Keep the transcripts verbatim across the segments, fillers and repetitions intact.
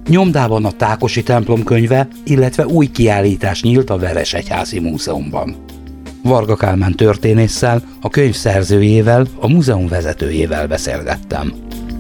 Nyomdában a Tákosi templom könyve, illetve új kiállítás nyílt a Veresegyházi Múzeumban. Varga Kálmán történésszel, a könyv szerzőjével, a múzeum vezetőjével beszélgettem.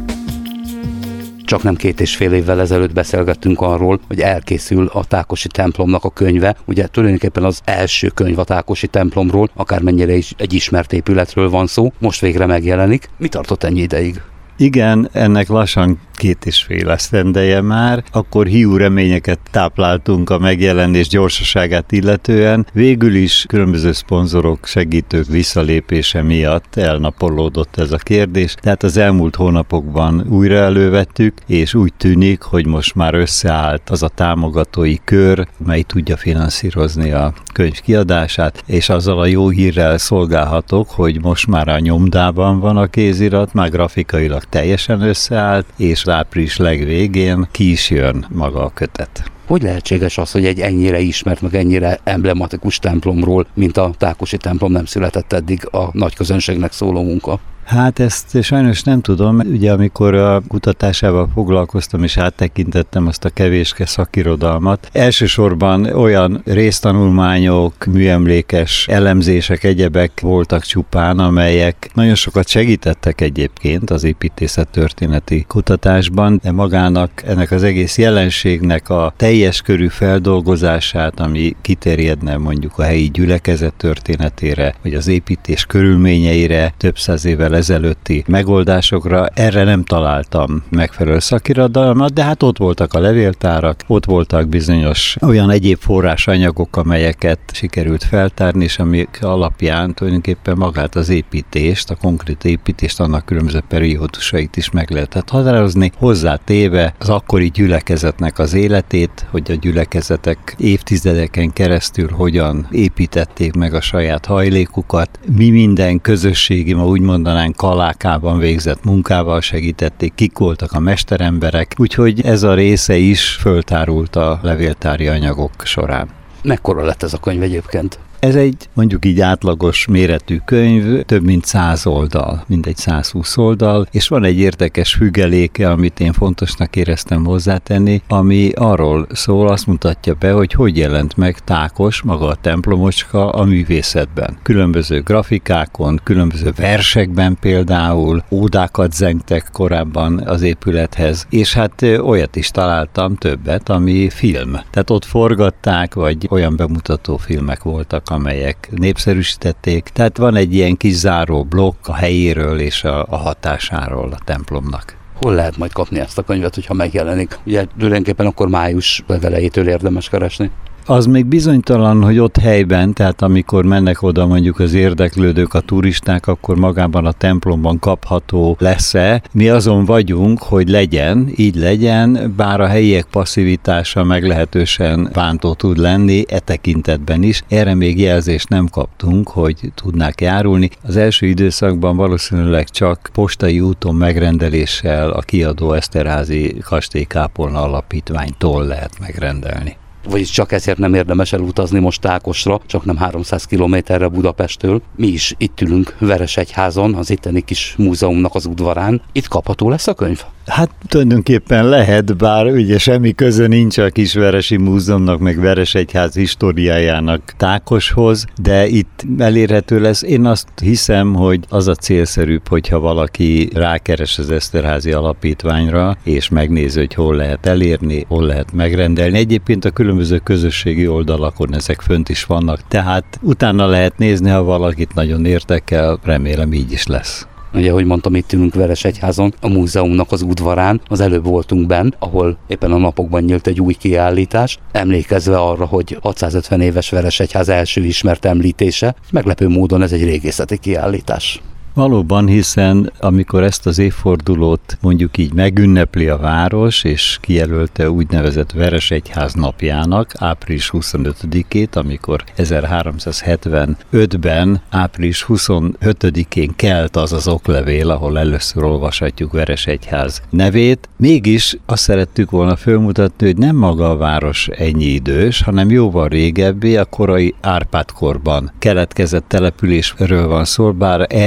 Csaknem két és fél évvel ezelőtt beszélgettünk arról, hogy elkészül a Tákosi templomnak a könyve. Ugye tulajdonképpen az első könyv a Tákosi templomról, akármennyire is egy ismert épületről van szó, most végre megjelenik. Mi tartott ennyi ideig? Igen, ennek lassan két és fél esztendeje már, akkor hiú reményeket tápláltunk a megjelenés gyorsaságát illetően. Végül is különböző szponzorok, segítők visszalépése miatt elnapolódott ez a kérdés, tehát az elmúlt hónapokban újra elővettük, és úgy tűnik, hogy most már összeállt az a támogatói kör, mely tudja finanszírozni a könyv kiadását, és azzal a jó hírrel szolgálhatok, hogy most már a nyomdában van a kézirat, már grafikailag teljesen összeállt, és április legvégén ki is jön maga a kötet. Hogy lehetséges az, hogy egy ennyire ismert, meg ennyire emblematikus templomról, mint a Tákosi templom nem született eddig a nagy közönségnek szóló munka? Hát ezt sajnos nem tudom. Ugye amikor a kutatásával foglalkoztam és áttekintettem azt a kevéske szakirodalmat, elsősorban olyan résztanulmányok, műemlékes elemzések, egyebek voltak csupán, amelyek nagyon sokat segítettek egyébként az építészettörténeti kutatásban, de magának ennek az egész jelenségnek a teljes körű feldolgozását, ami kiterjedne mondjuk a helyi gyülekezet történetére, vagy az építés körülményeire, több száz évvel ezelőtti megoldásokra, erre nem találtam megfelelő szakirodalmat, de hát ott voltak a levéltárak, ott voltak bizonyos olyan egyéb forrásanyagok, amelyeket sikerült feltárni, és amik alapján tulajdonképpen magát az építést, a konkrét építést, annak különböző periódusait is meg lehetett határozni, hozzátéve az akkori gyülekezetnek az életét, hogy a gyülekezetek évtizedeken keresztül hogyan építették meg a saját hajlékukat, mi minden közösségi, ma úgy mondanánk, kalákában végzett munkával segítették, kik voltak a mesteremberek, úgyhogy ez a része is föltárult a levéltári anyagok során. Mekkora lett ez a könyv egyébként? Ez egy mondjuk így átlagos méretű könyv, több mint száz oldal, mindegy százhúsz oldal, és van egy érdekes függeléke, amit én fontosnak éreztem hozzátenni, ami arról szól, azt mutatja be, hogy hogy jelent meg Tákos, maga a templomocska a művészetben. Különböző grafikákon, különböző versekben például, ódákat zengtek korábban az épülethez, és hát olyat is találtam többet, ami film. Tehát ott forgatták, vagy olyan bemutató filmek voltak, amelyek népszerűsítették. Tehát van egy ilyen kis záró blokk a helyéről és a, a hatásáról a templomnak. Hol lehet majd kapni ezt a könyvet, hogyha megjelenik? Ugye tulajdonképpen akkor május elejétől érdemes keresni. Az még bizonytalan, hogy ott helyben, tehát amikor mennek oda mondjuk az érdeklődők, a turisták, akkor magában a templomban kapható lesz-e. Mi azon vagyunk, hogy legyen, így legyen, bár a helyiek passzivitása meglehetősen bántó tud lenni, e tekintetben is. Erre még jelzést nem kaptunk, hogy tudnák járulni. Az első időszakban valószínűleg csak postai úton megrendeléssel a kiadó Eszterházy Kastélykápolna Alapítványtól lehet megrendelni. Vagyis csak ezért nem érdemes elutazni most Tákosra, csak nem háromszáz kilométerre Budapesttől. Mi is itt ülünk Veresegyházon, az itteni kis múzeumnak az udvarán. Itt kapható lesz a könyv? Hát tulajdonképpen lehet, bár ugye semmi köze nincs a Kisveresi Múzeumnak, meg Veresegyház históriájának Tákoshoz, de itt elérhető lesz. Én azt hiszem, hogy az a célszerűbb, hogyha valaki rákeres az Eszterházy Alapítványra, és megnézi, hogy hol lehet elérni, hol lehet megrendelni. Egyébként a különböző közösségi oldalakon ezek fönt is vannak, tehát utána lehet nézni, ha valakit nagyon érdekel, remélem így is lesz. Ugye, ahogy mondtam, itt ülünk Veresegyházon, a múzeumnak az udvarán, az előbb voltunk benn, ahol éppen a napokban nyílt egy új kiállítás, emlékezve arra, hogy hatszázötven éves Veresegyház első ismert említése, meglepő módon ez egy régészeti kiállítás. Valóban, hiszen amikor ezt az évfordulót mondjuk így megünnepli a város, és kijelölte úgynevezett Veresegyház napjának, április huszonötödikét, amikor ezerháromszázhetvenötben április huszonötödikén kelt az az oklevél, ahol először olvashatjuk Veresegyház nevét. Mégis azt szerettük volna fölmutatni, hogy nem maga a város ennyi idős, hanem jóval régebbi, a korai Árpád-korban keletkezett településről van szó, bár erről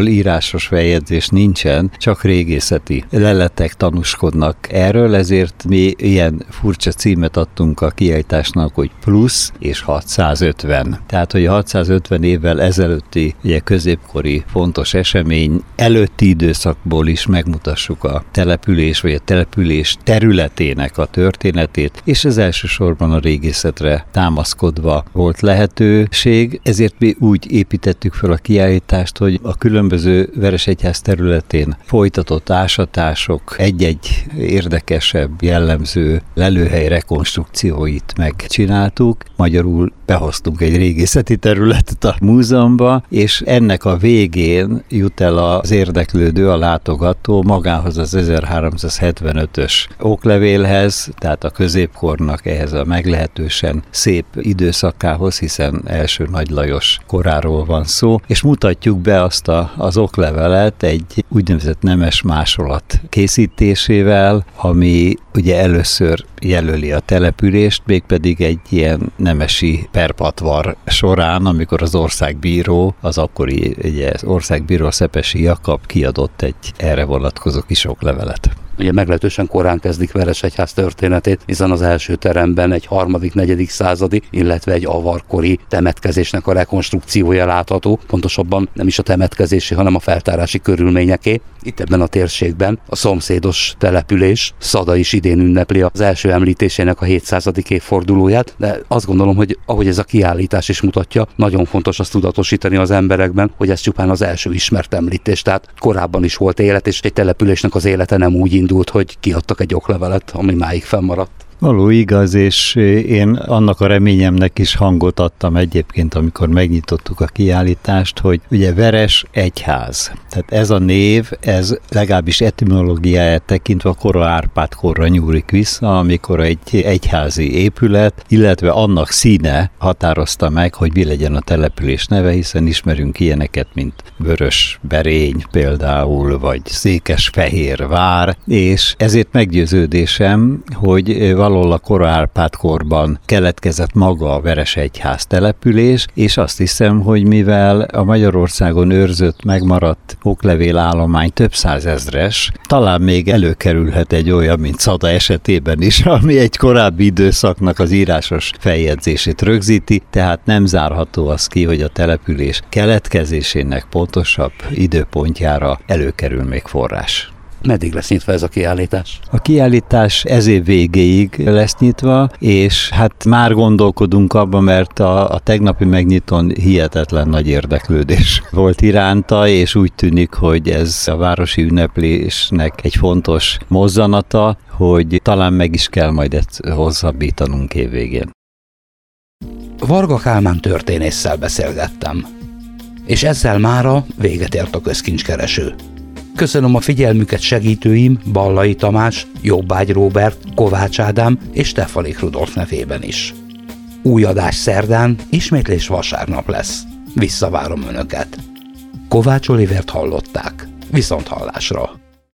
erről írásos feljegyzés nincsen, csak régészeti leletek tanúskodnak erről, ezért mi ilyen furcsa címet adtunk a kiállításnak, hogy plusz és hatszázötven. Tehát, hogy a hatszázötven évvel ezelőtti ugye, középkori fontos esemény előtti időszakból is megmutassuk a település vagy a település területének a történetét, és ez elsősorban a régészetre támaszkodva volt lehetőség, ezért mi úgy építettük fel a kiállítást, hogy a különböző Veresegyház területén folytatott ásatások egy-egy érdekesebb, jellemző lelőhely rekonstrukcióit megcsináltuk, magyarul behoztunk egy régészeti területet a múzeumba, és ennek a végén jut el az érdeklődő, a látogató magához az ezerháromszázhetvenötös oklevélhez, tehát a középkornak ehhez a meglehetősen szép időszakához, hiszen első Nagy Lajos koráról van szó, és mutatjuk be azt a, az oklevelet egy úgynevezett nemes másolat készítésével, ami ugye először jelöli a települést, mégpedig egy ilyen nemesi perpatvar során, amikor az országbíró, az akkori ugye, az országbíró Szepesi Jakab kiadott egy erre vonatkozó kis oklevelet. Ugye meglehetősen korán kezdik Veresegyház történetét, hiszen az első teremben egy harmadik-negyedik századi, illetve egy avarkori temetkezésnek a rekonstrukciója látható, pontosabban nem is a temetkezési, hanem a feltárási körülményeké. Itt ebben a térségben a szomszédos település, Szada is idén ünnepli az első említésének a hétszázadik évfordulóját, de azt gondolom, hogy ahogy ez a kiállítás is mutatja, nagyon fontos azt tudatosítani az emberekben, hogy ez csupán az első ismert említés, tehát korábban is volt élet, és egy településnek az élete nem úgy indult, hogy kiadtak egy oklevelet, ami máig fennmaradt. Való igaz, és én annak a reményemnek is hangot adtam egyébként, amikor megnyitottuk a kiállítást, hogy ugye Veresegyház. Tehát ez a név, ez legalábbis etimológiáját tekintve a kora Árpád korra nyúlik vissza, amikor egy egyházi épület, illetve annak színe határozta meg, hogy mi legyen a település neve, hiszen ismerünk ilyeneket, mint Vörösberény például, vagy Székesfehérvár, és ezért meggyőződésem, hogy valahol a kora Árpád korban keletkezett maga a Veresegyház település, és azt hiszem, hogy mivel a Magyarországon őrzött, megmaradt oklevél állomány több százezres, talán még előkerülhet egy olyan, mint Szada esetében is, ami egy korábbi időszaknak az írásos feljegyzését rögzíti, tehát nem zárható az ki, hogy a település keletkezésének pontosabb időpontjára előkerül még forrás. Meddig lesz nyitva ez a kiállítás? A kiállítás ez év végéig lesz nyitva, és hát már gondolkodunk abban, mert a, a tegnapi megnyitón hihetetlen nagy érdeklődés volt iránta, és úgy tűnik, hogy ez a városi ünneplésnek egy fontos mozzanata, hogy talán meg is kell majd ezt hosszabbítanunk évvégén. Varga Kálmán történésszel beszélgettem, és ezzel mára véget ért a közkincskereső. Köszönöm a figyelmüket segítőim Ballai Tamás, Jobbágy Róbert, Kovács Ádám és Stefalik Rudolf nevében is. Új adás szerdán, ismétlés vasárnap lesz. Visszavárom Önöket. Kovács Olivert hallották. Viszonthallásra!